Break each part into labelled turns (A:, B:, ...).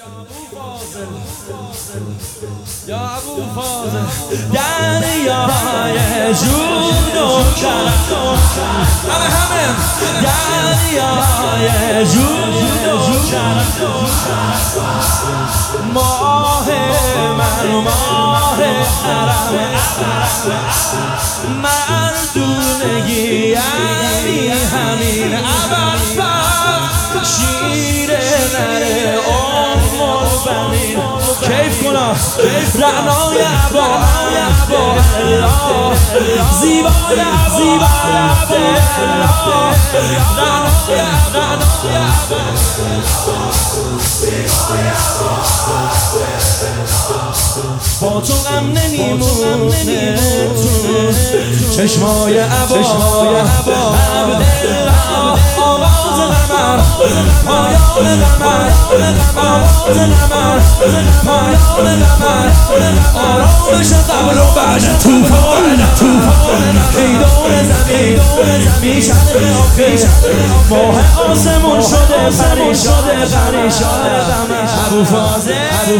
A: یا ابو فاضل دریای جود و کرم همه دریای جود و کرم ماه من ماه حرم مردونگی یعنی همین ابد شیر نره کیف کنا رعنای عبا زیبای عبا با تو غم نمیمونه چشمای عبا عبدالله آواز قمر پایان قمر آواز قمر پایان قمر آرامش قبل و بعد توفان خیدان زمین میشن به آخر ماه آسمون شده پریشان قمر ابو فاضل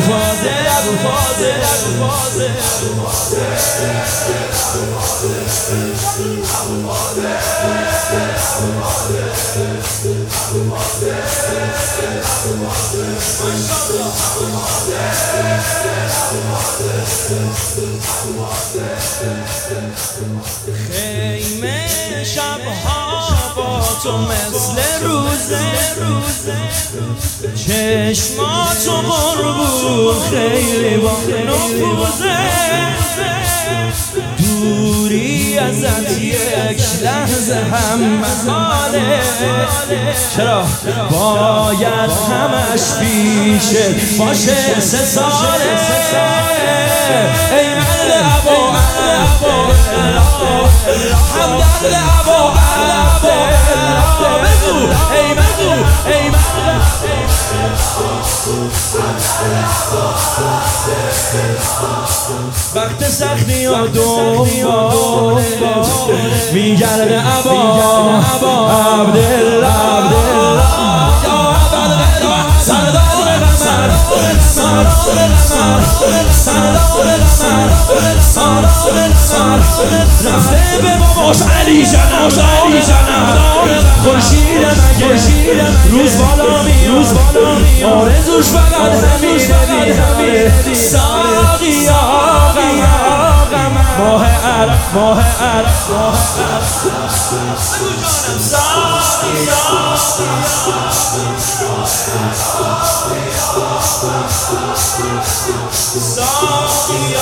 A: خیمه شبها با تو مثل روزه چشماتو قربون خیلی با نفوذه دوری ازت یک لحظه هم محاله چرا باید همش پیشت باشه 3 ساله ای مرد عبا همدرد عبا بگو ای مرد وقت سختی و دنبال میگرده عبا عبدالله سردار رفته به باباش علی جنم خورشید مگه روز بالا می آرزوش فقط همین ساقیا قمر ماه عرب ساقیا